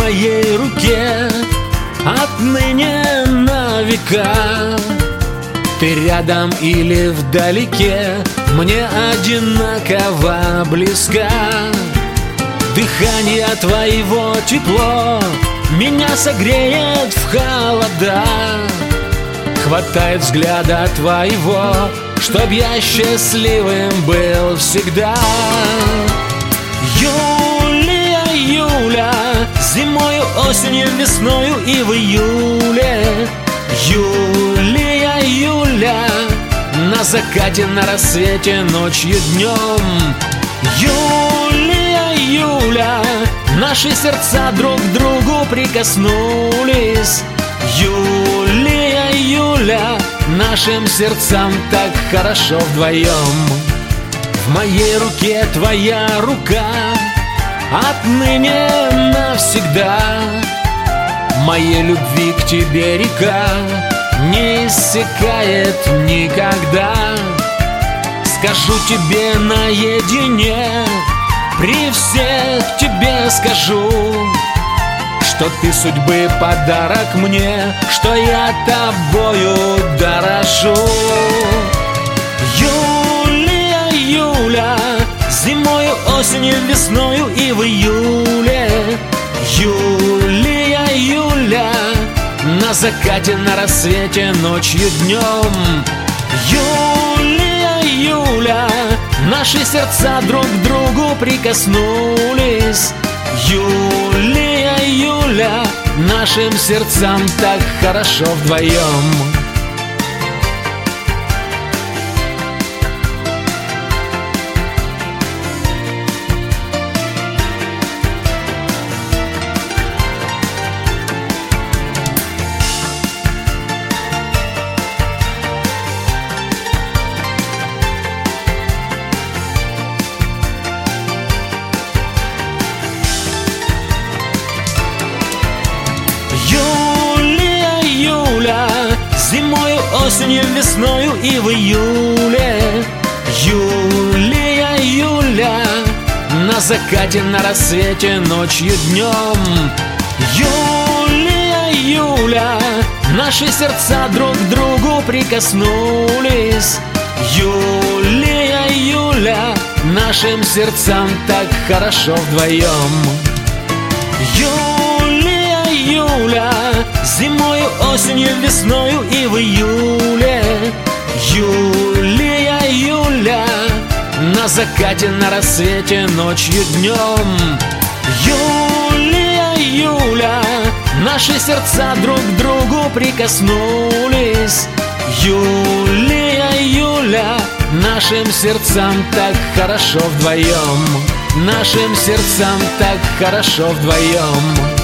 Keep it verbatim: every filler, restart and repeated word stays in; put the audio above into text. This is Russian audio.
моей руке отныне на века. Ты рядом или вдалеке, мне одинаково близка. Дыхание твоего тепло меня согреет в холода. Хватает взгляда твоего, чтоб я счастливым был всегда. Юлия, Юля, зимою, осенью, весною и в июле. Юлия, Юля, на закате, на рассвете, ночью, днем. Юлия, Юля, наши сердца друг к другу прикоснулись. Юлия, Юля, нашим сердцам так хорошо вдвоем. В моей руке твоя рука, отныне навсегда. Моей любви к тебе река не иссякает никогда. Скажу тебе наедине, при всех тебе скажу, что ты судьбы подарок мне, что я тобою дорожу. Юлия, Юля, зимою, осенью, весною и в июле. Юлия, Юля, на закате, на рассвете, ночью, днем. Юлия, Юля, наши сердца друг к другу прикоснулись. Юлия, Юля, нашим сердцам так хорошо вдвоем. Юлия, Юля, зимою, осенью, весною и в июле. Юлия, Юля, на закате, на рассвете, ночью, днем. Юлия, Юля, наши сердца друг к другу прикоснулись. Юлия, Юля, нашим сердцам так хорошо вдвоем. Юлия, Юля, зимою, осенью, весною и в июле. Юлия, Юля, на закате, на рассвете, ночью, днем. Юлия, Юля, наши сердца друг к другу прикоснулись. Юлия, Юля, нашим сердцам так хорошо вдвоем. Нашим сердцам так хорошо вдвоем.